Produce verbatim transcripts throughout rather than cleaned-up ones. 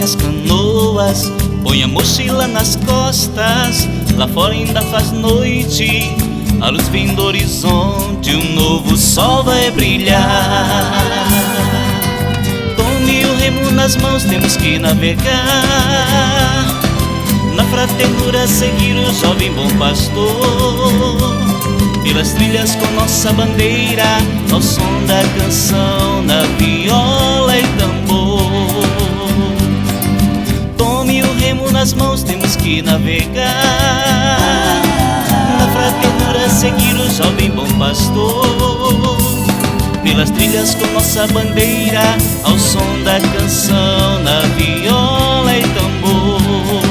minhas canoas, põe a mochila nas costas. Lá fora ainda faz noite, a luz vem do horizonte, um novo sol vai brilhar. Tome o remo nas mãos, temos que navegar. Na fraternura seguir o jovem bom pastor, pelas trilhas com nossa bandeira, ao som da canção, na viola e tambor. Tome o remo nas mãos, temos que navegar. Na fraternura seguir o jovem bom pastor, pelas trilhas com nossa bandeira, ao som da canção, na viola e tambor.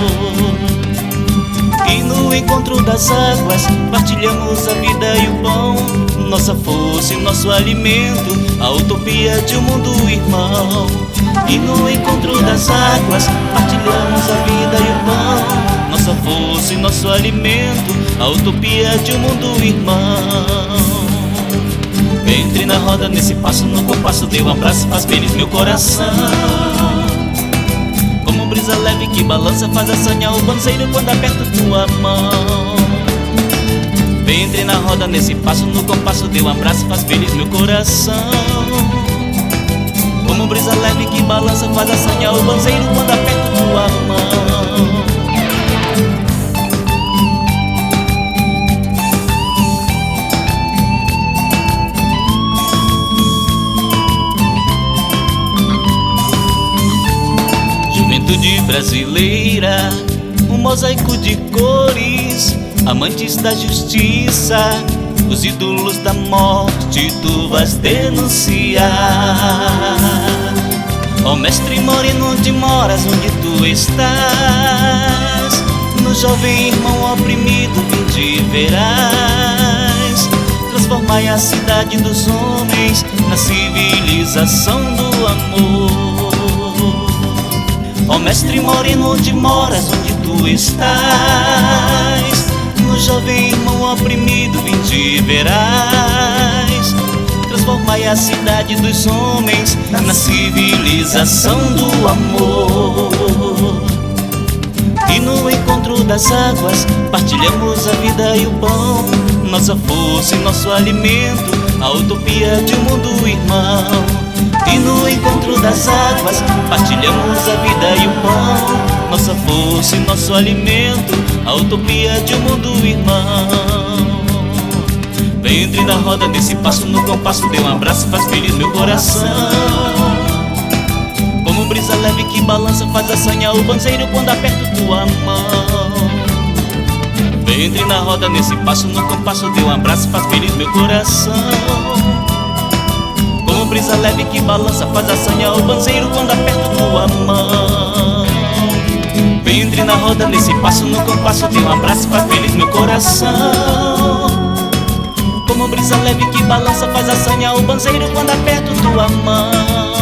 E no encontro das águas partilhamos a vida e o pão, nossa força e nosso alimento, a utopia de um mundo irmão. E no encontro das águas partilhamos a vida e o pão, nossa força e nosso alimento, a utopia de um mundo irmão. Entre na roda nesse passo, no compasso, dê um abraço, faz feliz meu coração. Como brisa leve que balança, faz assanhar o banzeiro quando aperto tua mão. Entre na roda nesse passo, no compasso, dê um abraço, faz feliz meu coração. Como brisa leve que balança, faz assanhar o banzeiro quando aperto tua mão. Juventude brasileira, um mosaico de cores, amantes da justiça, os ídolos da morte tu vais denunciar. Ó mestre moreno, onde moras, onde tu estás? No jovem irmão oprimido vinde verás, transformai a cidade dos homens na civilização do amor. Ó mestre moreno, onde moras, onde tu estás? No jovem irmão oprimido vinde verás, transformai a cidade dos homens na civilização do amor. E no encontro das águas partilhamos a vida e o pão, nossa força e nosso alimento, a utopia de um mundo irmão. E no encontro das águas partilhamos a vida e o pão, nossa força e nosso alimento, a utopia de um mundo irmão. Entre na roda desse passo, no compasso, dê um abraço, faz feliz meu coração. Como brisa leve que balança, faz assanhar o banzeiro quando aperto tua mão. Entre na roda nesse passo, no compasso, dê um abraço, faz feliz meu coração. Como brisa leve que balança, faz assanhar o banzeiro quando aperto tua mão. Entre na roda nesse passo, no compasso, dê um abraço, faz feliz meu coração. Como brisa leve que balança, faz assanhar o banzeiro quando aperto tua mão.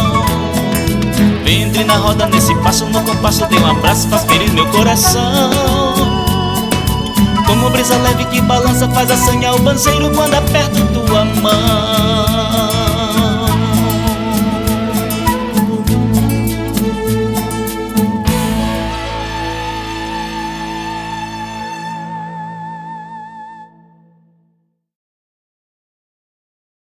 Entre na roda nesse passo, no compasso, dê um abraço, faz feliz meu coração. Como brisa leve que balança, faz assanhar o banzeiro quando aperto tua mão.